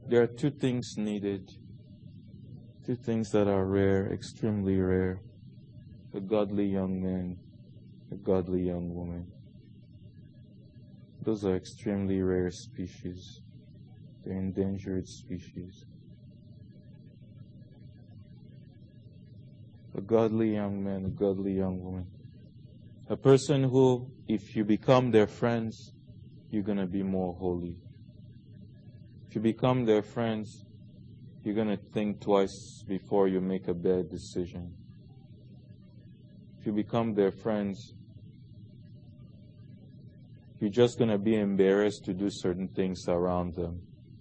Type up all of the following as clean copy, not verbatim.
There are two things needed. Two things that are rare, extremely rare. A godly young man, a godly young woman. Those are extremely rare species. They're endangered species. A godly young man, a godly young woman. A person who, if you become their friends, you're going to be more holy. If you become their friends, you're going to think twice before you make a bad decision. If you become their friends, you're just going to be embarrassed to do certain things around them.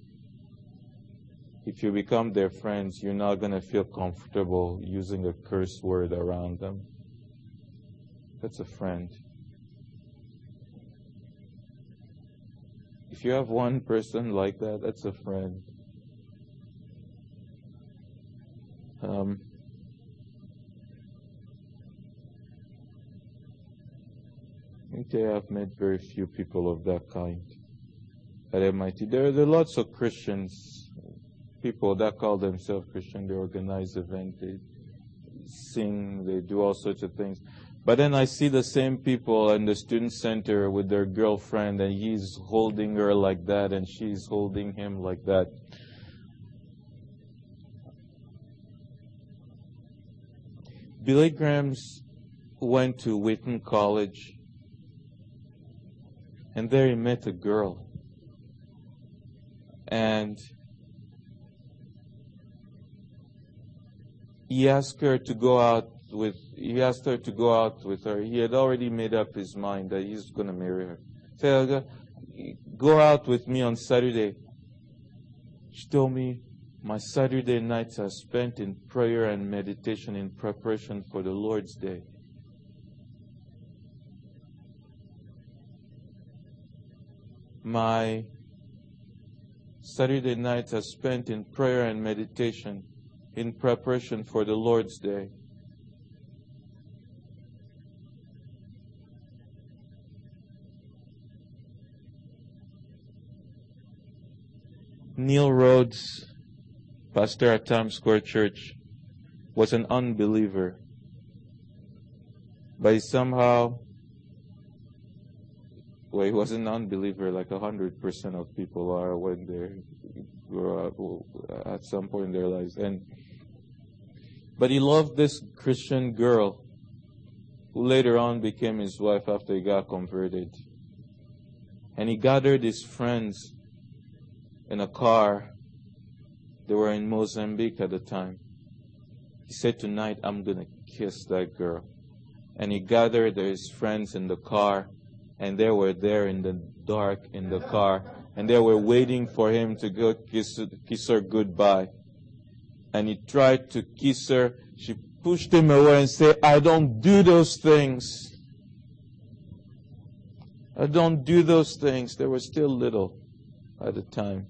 If you become their friends, you're not going to feel comfortable using a curse word around them. That's a friend. If you have one person like that, that's a friend. I've met very few people of that kind at MIT. There are lots of Christians, people that call themselves Christian. They organize events, they sing, they do all sorts of things. But then I see the same people in the student center with their girlfriend, and he's holding her like that, and she's holding him like that. Billy Graham went to Wheaton College, and there he met a girl. And he asked her to go out with her. He had already made up his mind that he's going to marry her. Said, go out with me on Saturday. She told me, my Saturday nights are spent in prayer and meditation in preparation for the Lord's Day. My Saturday nights are spent in prayer and meditation in preparation for the Lord's Day. Neil Rhodes, pastor at Times Square Church, was an unbeliever. But somehow, he was an unbeliever like 100% of people are when they grow up at some point in their lives. But he loved this Christian girl who later on became his wife after he got converted. And he gathered his friends in a car. They were in Mozambique at the time. He said, tonight I'm going to kiss that girl. And he gathered his friends in the car, and they were there in the dark in the car, and they were waiting for him to go kiss her goodbye. And he tried to kiss her. She pushed him away and said, I don't do those things. I don't do those things. They were still little at the time.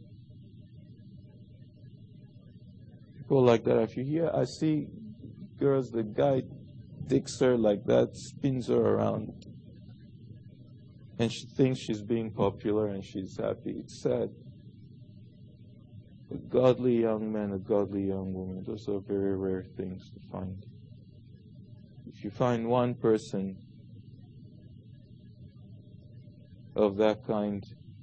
People like that, if you hear, I see girls, the guy takes her like that, spins her around, and she thinks she's being popular and she's happy. It's sad. A godly young man, a godly young woman, those are very rare things to find. If you find one person of that kind,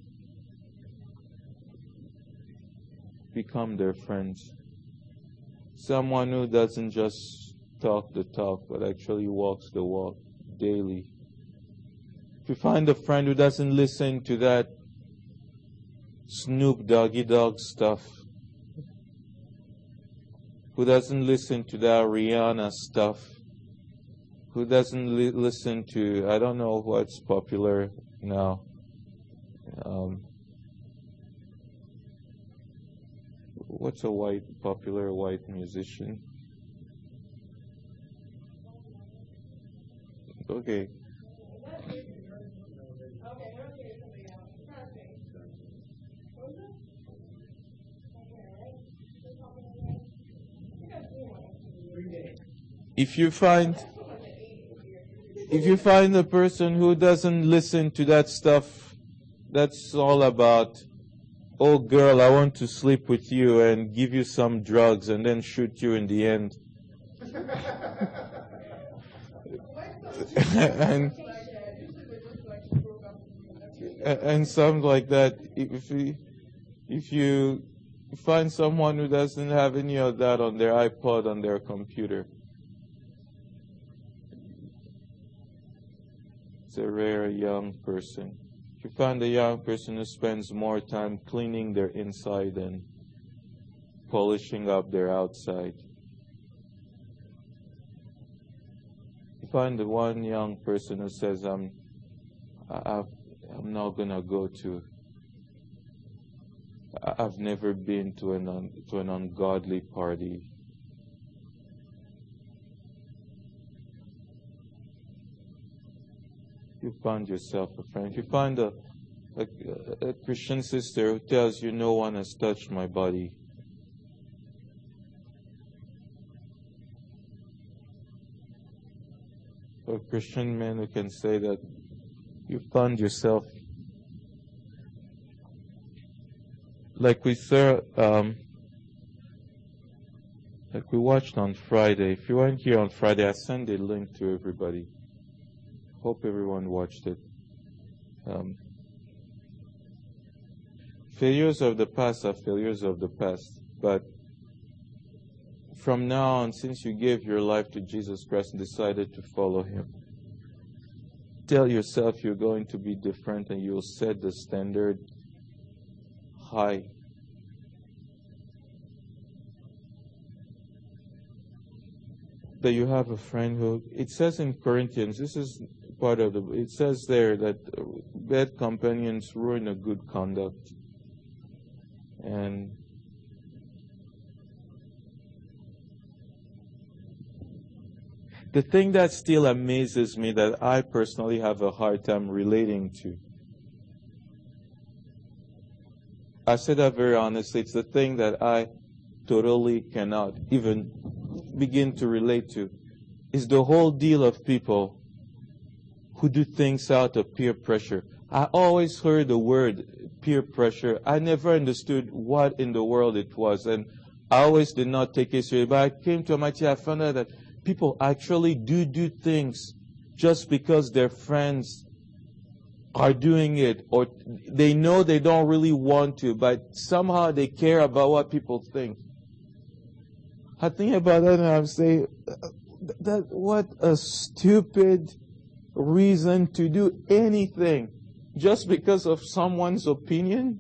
become their friends. Someone who doesn't just talk the talk, but actually walks the walk daily. If you find a friend who doesn't listen to that Snoop Doggy Dogg stuff, who doesn't listen to that Rihanna stuff, who doesn't listen to, I don't know what's popular now, what's a popular white musician? Okay. If you find a person who doesn't listen to that stuff, that's all about oh girl, I want to sleep with you and give you some drugs and then shoot you in the end. and something like that. If you find someone who doesn't have any of that on their iPod, on their computer, it's a rare young person. If you find a young person who spends more time cleaning their inside than polishing up their outside, you find the one young person who says, I'm not gonna go to. I've never been to an ungodly party. You find yourself a friend. If you find a Christian sister who tells you, no one has touched my body, or a Christian man who can say that, you found yourself. Like we watched on Friday. If you weren't here on Friday, I sent a link to everybody. Hope everyone watched it. Failures of the past are failures of the past. But from now on, since you gave your life to Jesus Christ and decided to follow Him, tell yourself you're going to be different and you'll set the standard high. That you have a friend who, it says in Corinthians, this is part of it says there that bad companions ruin a good conduct. And the thing that still amazes me, that I personally have a hard time relating to, I say that very honestly, it's the thing that I totally cannot even begin to relate to, is the whole deal of people who do things out of peer pressure. I always heard the word peer pressure. I never understood what in the world it was, and I always did not take it seriously. But I came to MIT, I found out that people actually do things just because their friends are doing it, or they know they don't really want to, but somehow they care about what people think. I think about that and I'm saying, that what a stupid reason to do anything just because of someone's opinion.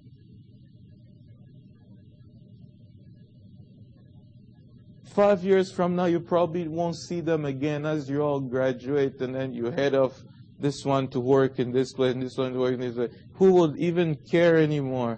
Five years from now, you probably won't see them again as you all graduate and then you head off, this one to work in this place and this one to work in this place. Who will even care anymore?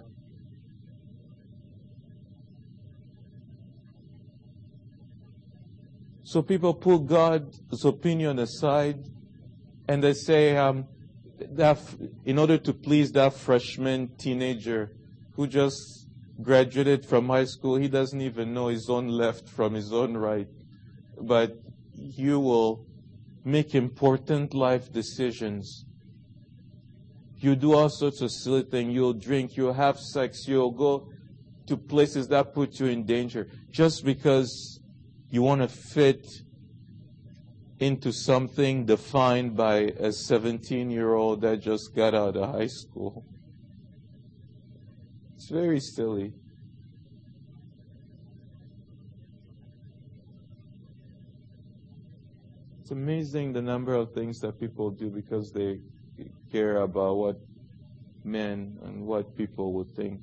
So people put God's opinion aside and they say that in order to please that freshman teenager who just graduated from high school, he doesn't even know his own left from his own right. But you will make important life decisions. You do all sorts of silly things. You'll drink, you'll have sex, you'll go to places that put you in danger just because you want to fit into something defined by a 17-year-old that just got out of high school. It's very silly. It's amazing the number of things that people do because they care about what men and what people would think.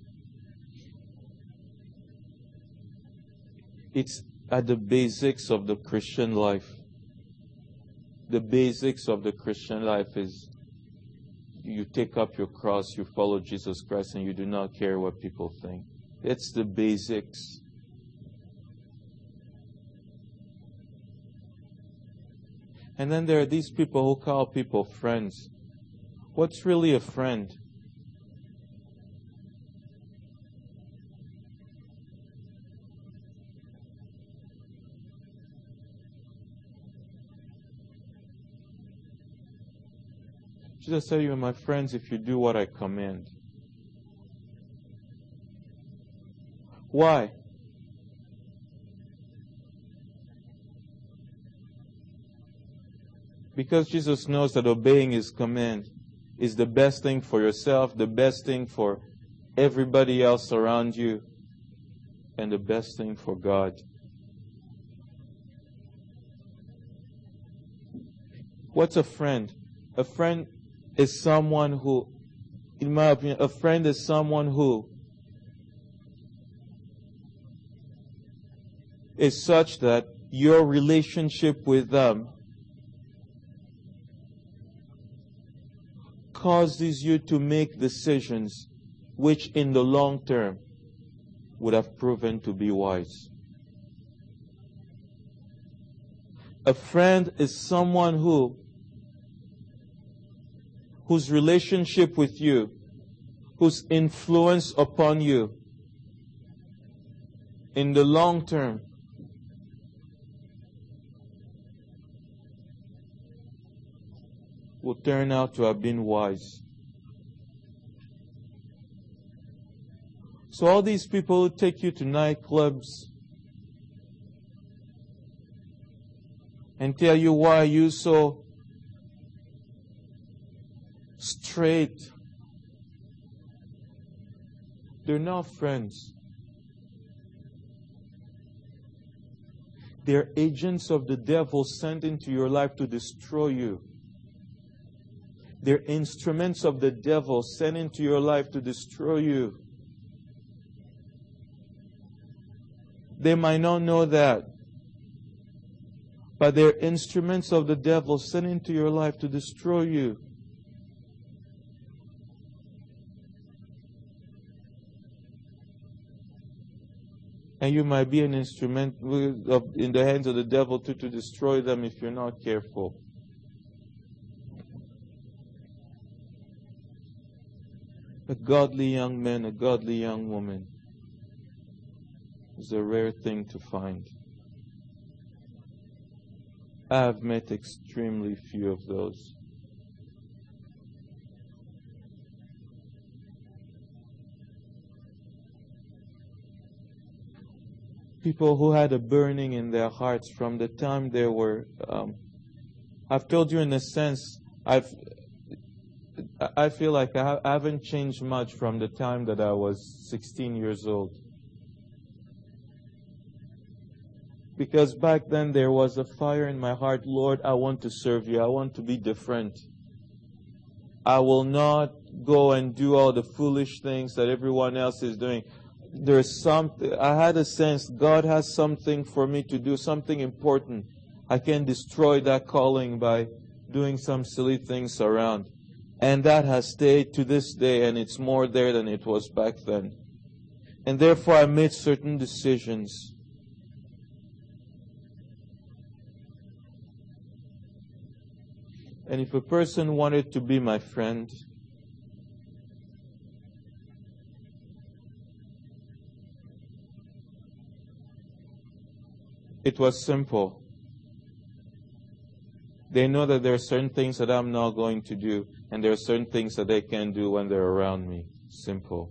It's at the basics of the Christian life. The basics of the Christian life is you take up your cross, you follow Jesus Christ, and you do not care what people think. It's the basics. And then there are these people who call people friends. What's really a friend? Jesus said, "You are my friends if you do what I command." Why? Because Jesus knows that obeying His command is the best thing for yourself, the best thing for everybody else around you, and the best thing for God. What's a friend? A friend is someone who, in my opinion, a friend is someone who is such that your relationship with them causes you to make decisions which in the long term would have proven to be wise. A friend is someone whose relationship with you, whose influence upon you in the long term will turn out to have been wise. So all these people who take you to nightclubs and tell you why you're so straight, they're not friends. They're agents of the devil sent into your life to destroy you. They're instruments of the devil sent into your life to destroy you. They might not know that, but they're instruments of the devil sent into your life to destroy you. And you might be an instrument in the hands of the devil to destroy them if you're not careful. A godly young man, a godly young woman is a rare thing to find. I have met extremely few of those. People who had a burning in their hearts from the time they were, I've told you in a sense, I feel like I haven't changed much from the time that I was 16 years old. Because back then there was a fire in my heart. Lord, I want to serve you. I want to be different. I will not go and do all the foolish things that everyone else is doing. There's something, I had a sense God has something for me to do, something important. I can destroy that calling by doing some silly things around. And that has stayed to this day, and it's more there than it was back then. And therefore I made certain decisions. And if a person wanted to be my friend, it was simple. They know that there are certain things that I'm not going to do, and there are certain things that they can do when they're around me. Simple.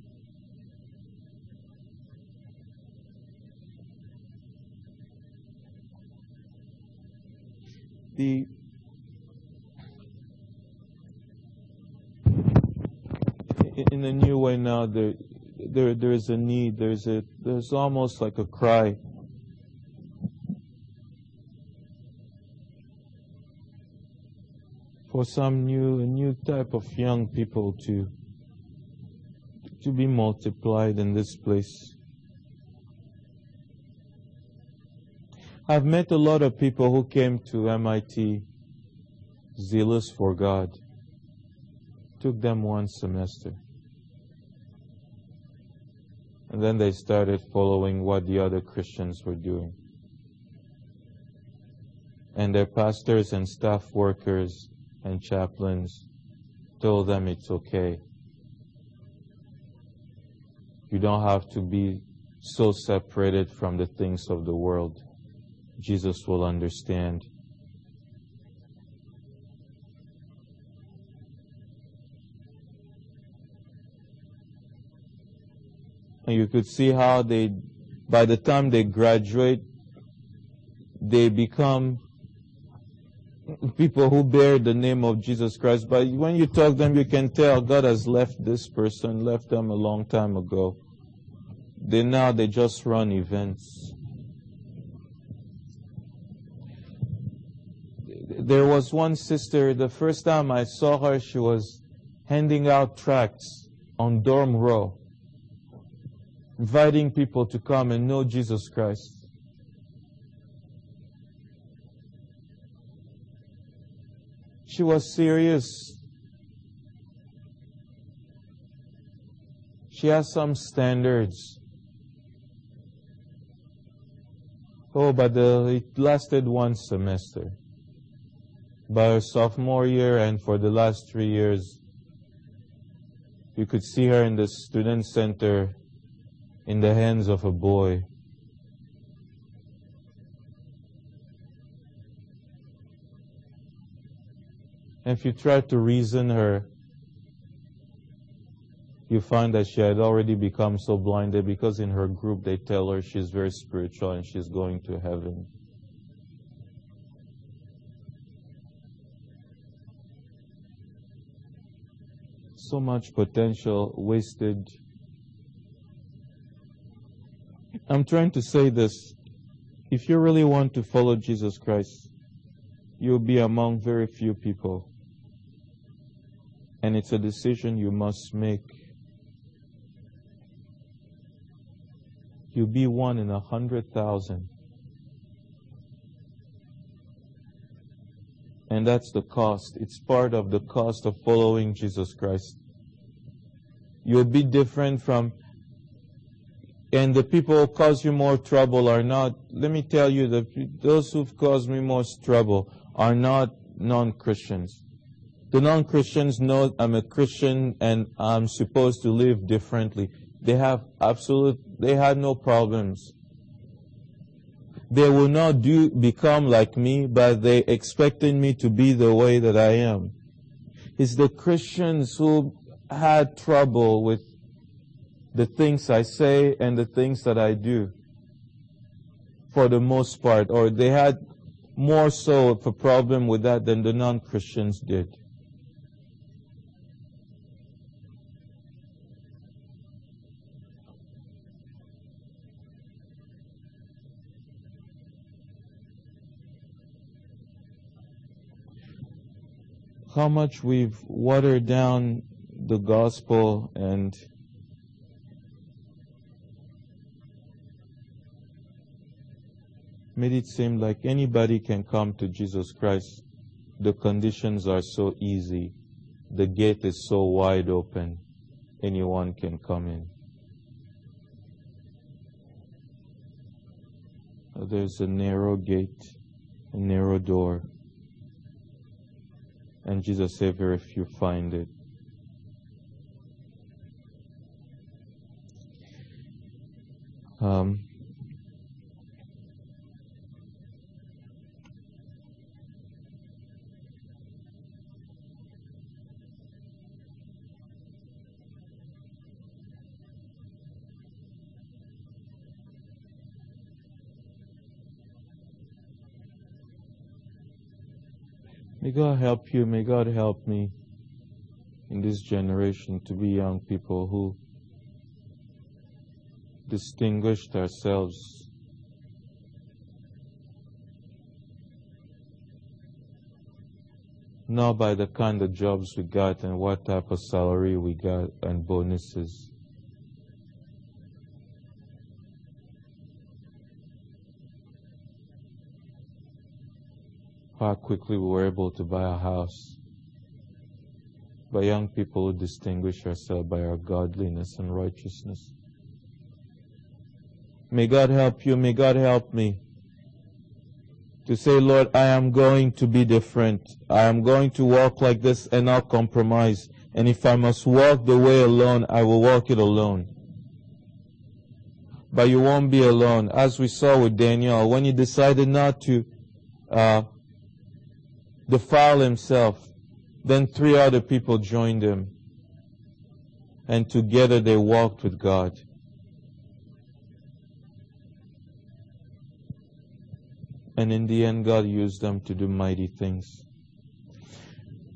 In a new way now, there is a need. There's almost like a cry. For some new type of young people to be multiplied in this place. I've met a lot of people who came to MIT zealous for God. Took them one semester. And then they started following what the other Christians were doing. And their pastors and staff workers and chaplains told them it's okay. You don't have to be so separated from the things of the world. Jesus will understand. And you could see how by the time they graduate, they become people who bear the name of Jesus Christ. But when you talk to them, you can tell God has left this person, left them a long time ago. They just run events. There was one sister, the first time I saw her, she was handing out tracts on dorm row, inviting people to come and know Jesus Christ. She was serious. She has some standards. Oh, but it lasted one semester. By her sophomore year and for the last 3 years, you could see her in the student center in the hands of a boy. And if you try to reason her, you find that she had already become so blinded because in her group they tell her she's very spiritual and she's going to heaven. So much potential wasted. I'm trying to say this. If you really want to follow Jesus Christ, you'll be among very few people. And it's a decision you must make. You'll be one in 100,000. And that's the cost. It's part of the cost of following Jesus Christ. You'll be different from, and the people who cause you more trouble are not, let me tell you, those who've caused me most trouble are not non-Christians. The non-Christians know I'm a Christian and I'm supposed to live differently. They had no problems. They will not become like me, but they expected me to be the way that I am. It's the Christians who had trouble with the things I say and the things that I do, for the most part, or they had more so of a problem with that than the non-Christians did. How much we've watered down the gospel and made it seem like anybody can come to Jesus Christ. The conditions are so easy. The gate is so wide open. Anyone can come in. There's a narrow gate, a narrow door. And Jesus said, very few find it. May God help you, may God help me in this generation to be young people who distinguished ourselves not by the kind of jobs we got and what type of salary we got and bonuses. How quickly we were able to buy a house. By young people who distinguish ourselves by our godliness and righteousness. May God help you, may God help me to say, Lord, I am going to be different. I am going to walk like this and not compromise. And if I must walk the way alone, I will walk it alone. But you won't be alone. As we saw with Daniel, when he decided not to defile himself, then 3 other people joined him. And together they walked with God. And in the end, God used them to do mighty things.